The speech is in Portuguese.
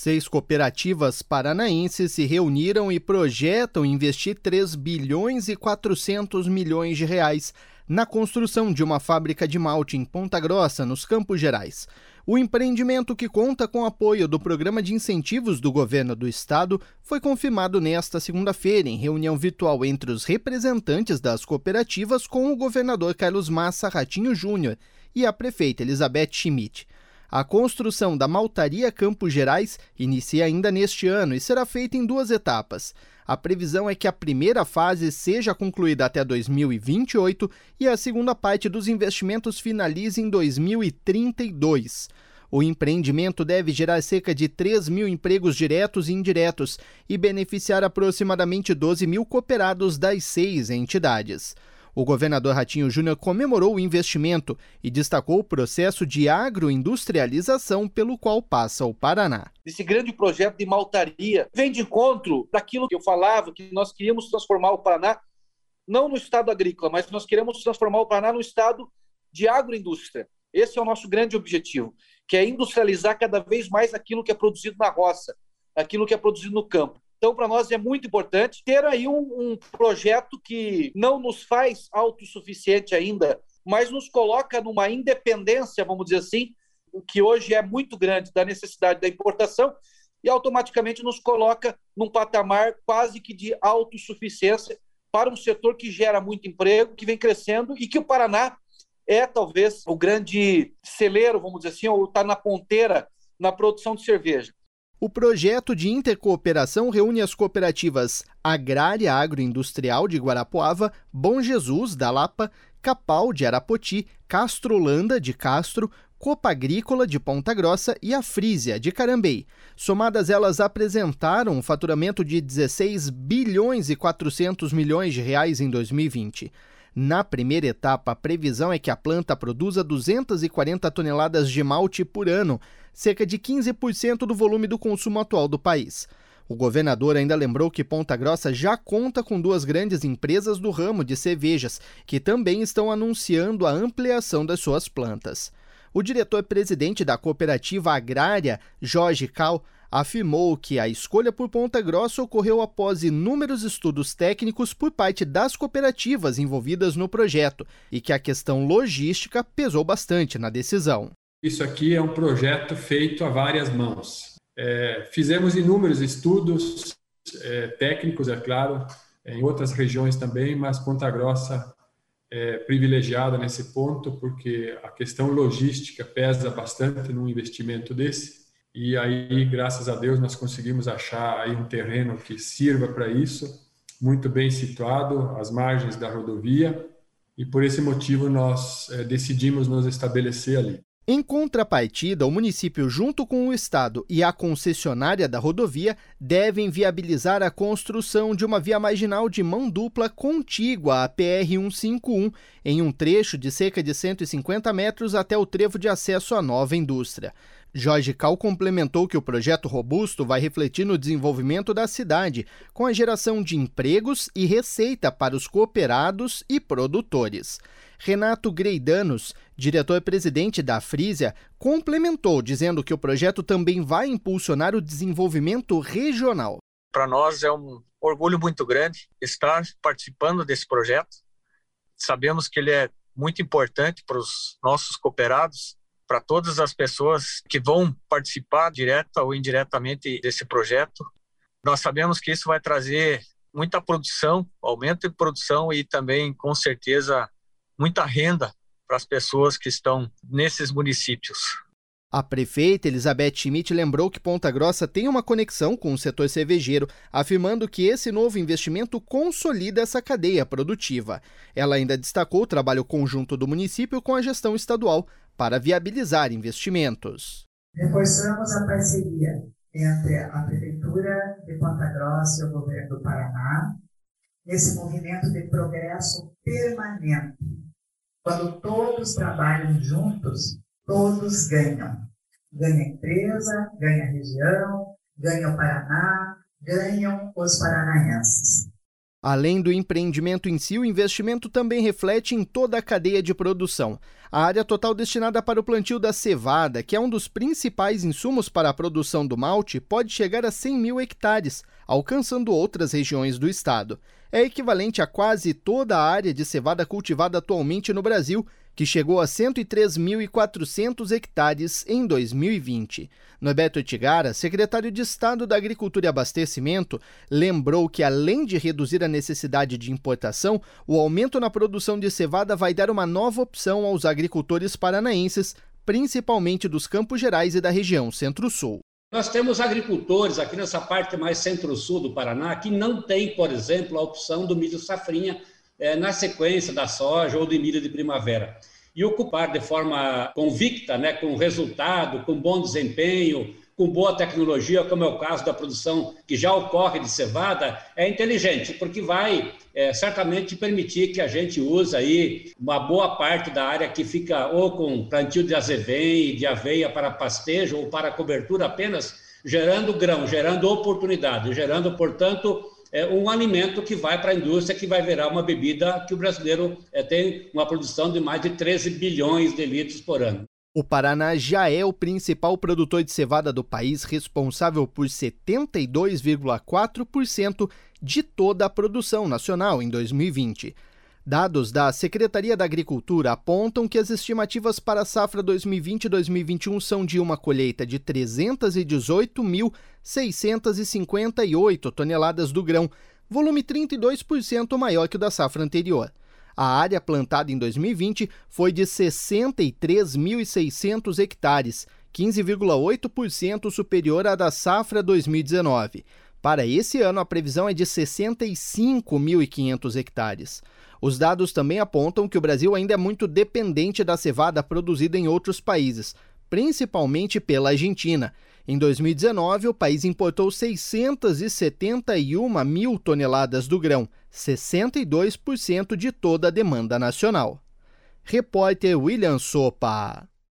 6 cooperativas paranaenses se reuniram e projetam investir 3 bilhões e 400 milhões de reais na construção de uma fábrica de malte em Ponta Grossa, nos Campos Gerais. O empreendimento, que conta com apoio do Programa de Incentivos do Governo do Estado, foi confirmado nesta segunda-feira em reunião virtual entre os representantes das cooperativas com o governador Carlos Massa Ratinho Júnior e a prefeita Elizabeth Schmidt. A construção da maltaria Campos Gerais inicia ainda neste ano e será feita em 2 etapas. A previsão é que a primeira fase seja concluída até 2028 e a segunda parte dos investimentos finalize em 2032. O empreendimento deve gerar cerca de 3 mil empregos diretos e indiretos e beneficiar aproximadamente 12 mil cooperados das 6 entidades. O governador Ratinho Júnior comemorou o investimento e destacou o processo de agroindustrialização pelo qual passa o Paraná. Esse grande projeto de maltaria vem de encontro daquilo que eu falava, que nós queríamos transformar o Paraná, não no estado agrícola, mas nós queremos transformar o Paraná no estado de agroindústria. Esse é o nosso grande objetivo, que é industrializar cada vez mais aquilo que é produzido na roça, aquilo que é produzido no campo. Então, para nós é muito importante ter aí um projeto que não nos faz autossuficiente ainda, mas nos coloca numa independência, vamos dizer assim, que hoje é muito grande, da necessidade da importação, e automaticamente nos coloca num patamar quase que de autossuficiência para um setor que gera muito emprego, que vem crescendo e que o Paraná é talvez o grande celeiro, vamos dizer assim, ou está na ponteira na produção de cerveja. O projeto de intercooperação reúne as cooperativas Agrária Agroindustrial de Guarapuava, Bom Jesus, da Lapa, Capal, de Arapoti, Castrolanda, de Castro, Copa Agrícola, de Ponta Grossa e a Frísia, de Carambei. Somadas, elas apresentaram um faturamento de 16 bilhões e 400 milhões de reais em 2020. Na primeira etapa, a previsão é que a planta produza 240 toneladas de malte por ano, cerca de 15% do volume do consumo atual do país. O governador ainda lembrou que Ponta Grossa já conta com 2 grandes empresas do ramo de cervejas, que também estão anunciando a ampliação das suas plantas. O diretor-presidente da cooperativa agrária, Jorge Cal, afirmou que a escolha por Ponta Grossa ocorreu após inúmeros estudos técnicos por parte das cooperativas envolvidas no projeto e que a questão logística pesou bastante na decisão. Isso aqui é um projeto feito a várias mãos. Fizemos inúmeros estudos técnicos, é claro, em outras regiões também, mas Ponta Grossa é privilegiada nesse ponto porque a questão logística pesa bastante num investimento desse. E aí, graças a Deus, nós conseguimos achar aí um terreno que sirva para isso, muito bem situado, às margens da rodovia, e por esse motivo nós decidimos nos estabelecer ali. Em contrapartida, o município, junto com o Estado e a concessionária da rodovia, devem viabilizar a construção de uma via marginal de mão dupla contígua à PR-151, em um trecho de cerca de 150 metros até o trevo de acesso à nova indústria. Jorge Cal complementou que o projeto robusto vai refletir no desenvolvimento da cidade, com a geração de empregos e receita para os cooperados e produtores. Renato Greidanos, diretor-presidente da Frísia, complementou, dizendo que o projeto também vai impulsionar o desenvolvimento regional. Para nós é um orgulho muito grande estar participando desse projeto. Sabemos que ele é muito importante para os nossos cooperados, para todas as pessoas que vão participar direta ou indiretamente desse projeto. Nós sabemos que isso vai trazer muita produção, aumento de produção e também, com certeza, muita renda para as pessoas que estão nesses municípios. A prefeita Elizabeth Schmidt lembrou que Ponta Grossa tem uma conexão com o setor cervejeiro, afirmando que esse novo investimento consolida essa cadeia produtiva. Ela ainda destacou o trabalho conjunto do município com a gestão estadual para viabilizar investimentos. Reforçamos a parceria entre a Prefeitura de Ponta Grossa e o Governo do Paraná, nesse movimento de progresso permanente. Quando todos trabalham juntos, todos ganham. Ganha a empresa, ganha a região, ganha o Paraná, ganham os paranaenses. Além do empreendimento em si, o investimento também reflete em toda a cadeia de produção. A área total destinada para o plantio da cevada, que é um dos principais insumos para a produção do malte, pode chegar a 100 mil hectares, alcançando outras regiões do estado. É equivalente a quase toda a área de cevada cultivada atualmente no Brasil, que chegou a 103.400 hectares em 2020. Norberto Etigara, secretário de Estado da Agricultura e Abastecimento, lembrou que, além de reduzir a necessidade de importação, o aumento na produção de cevada vai dar uma nova opção aos agricultores paranaenses, principalmente dos Campos Gerais e da região Centro-Sul. Nós temos agricultores aqui nessa parte mais centro-sul do Paraná que não tem, por exemplo, a opção do milho safrinha na sequência da soja ou do milho de primavera. E ocupar de forma convicta, com resultado, com bom desempenho, com boa tecnologia, como é o caso da produção que já ocorre de cevada, é inteligente, porque vai certamente permitir que a gente use aí uma boa parte da área que fica ou com plantio de azevém, de aveia para pastejo ou para cobertura apenas, gerando grão, gerando oportunidade, gerando, portanto, um alimento que vai para a indústria, que vai virar uma bebida que o brasileiro tem uma produção de mais de 13 bilhões de litros por ano. O Paraná já é o principal produtor de cevada do país, responsável por 72,4% de toda a produção nacional em 2020. Dados da Secretaria da Agricultura apontam que as estimativas para a safra 2020 e 2021 são de uma colheita de 318.658 toneladas do grão, volume 32% maior que o da safra anterior. A área plantada em 2020 foi de 63.600 hectares, 15,8% superior à da safra 2019. Para esse ano, a previsão é de 65.500 hectares. Os dados também apontam que o Brasil ainda é muito dependente da cevada produzida em outros países, principalmente pela Argentina. Em 2019, o país importou 671 mil toneladas do grão, 62% de toda a demanda nacional. Repórter William Sopa.